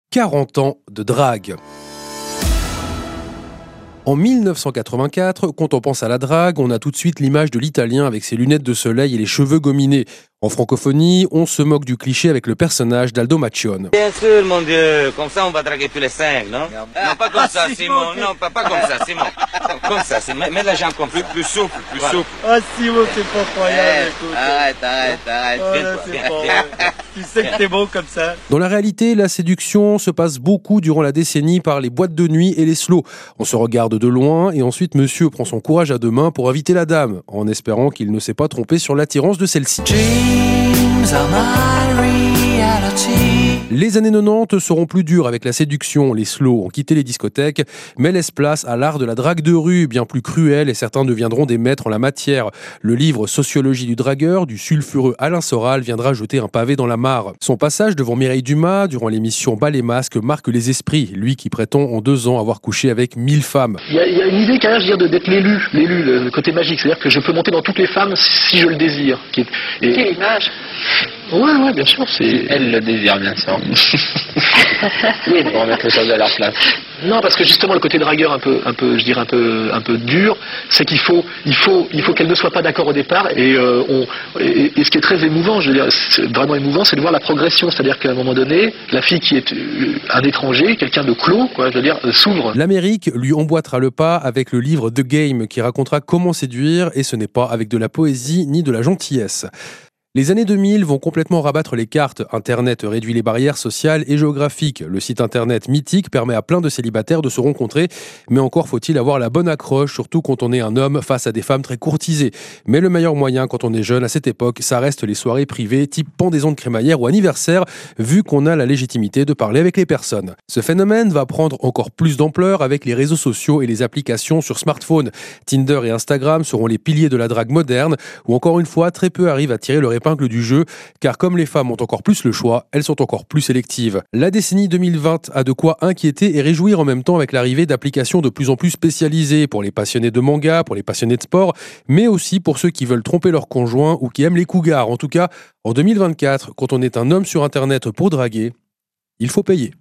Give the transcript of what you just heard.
40 ans de drague. En 1984, quand on pense à la drague, on a tout de suite l'image de l'Italien avec ses lunettes de soleil et les cheveux gominés. En francophonie, on se moque du cliché avec le personnage d'Aldo Macione. Bien sûr, mon Dieu, comme ça on va draguer tous les 5, non? Non, pas comme ça, Simon, non, pas comme ça, Simon. Comme ça, mets la jambe plus souple, plus souple. Ah, Simon, c'est pas croyable, écoute. Arrête, Viens-toi. Tu sais que t'es bon comme ça. Dans la réalité, la séduction se passe beaucoup durant la décennie par les boîtes de nuit et les slows. On se regarde de loin et ensuite monsieur prend son courage à deux mains pour inviter la dame, en espérant qu'il ne s'est pas trompé sur l'attirance de celle-ci. Les années 90 seront plus dures avec la séduction. Les slows ont quitté les discothèques, mais laissent place à l'art de la drague de rue, bien plus cruel, et certains deviendront des maîtres en la matière. Le livre Sociologie du dragueur du sulfureux Alain Soral viendra jeter un pavé dans la mare. Son passage devant Mireille Dumas durant l'émission Bal et Masques marque les esprits, lui qui prétend en 2 ans avoir couché avec 1000 femmes. Il y a une idée quand même, je veux dire, d'être l'élu, le côté magique, c'est-à-dire que je peux monter dans toutes les femmes si je le désire. Quelle image? Ouais, bien sûr, c'est... Elle le désire, bien sûr. Oui, pour remettre les choses à leur place. Non, parce que justement, le côté dragueur un peu dur, c'est qu'il faut qu'elle ne soit pas d'accord au départ, et ce qui est très émouvant, je veux dire, c'est vraiment émouvant, c'est de voir la progression, c'est-à-dire qu'à un moment donné, la fille qui est un étranger, quelqu'un de clos, quoi, je veux dire, s'ouvre. L'Amérique lui emboîtera le pas avec le livre The Game qui racontera comment séduire, et ce n'est pas avec de la poésie ni de la gentillesse. Les années 2000 vont complètement rabattre les cartes. Internet réduit les barrières sociales et géographiques. Le site internet mythique permet à plein de célibataires de se rencontrer. Mais encore faut-il avoir la bonne accroche, surtout quand on est un homme face à des femmes très courtisées. Mais le meilleur moyen quand on est jeune à cette époque, ça reste les soirées privées type pendaison de crémaillère ou anniversaire, vu qu'on a la légitimité de parler avec les personnes. Ce phénomène va prendre encore plus d'ampleur avec les réseaux sociaux et les applications sur smartphone. Tinder et Instagram seront les piliers de la drague moderne, où encore une fois, très peu arrivent à tirer leur épingle du jeu, car comme les femmes ont encore plus le choix, elles sont encore plus sélectives. La décennie 2020 a de quoi inquiéter et réjouir en même temps avec l'arrivée d'applications de plus en plus spécialisées pour les passionnés de manga, pour les passionnés de sport, mais aussi pour ceux qui veulent tromper leur conjoint ou qui aiment les cougars. En tout cas, en 2024, quand on est un homme sur Internet pour draguer, il faut payer.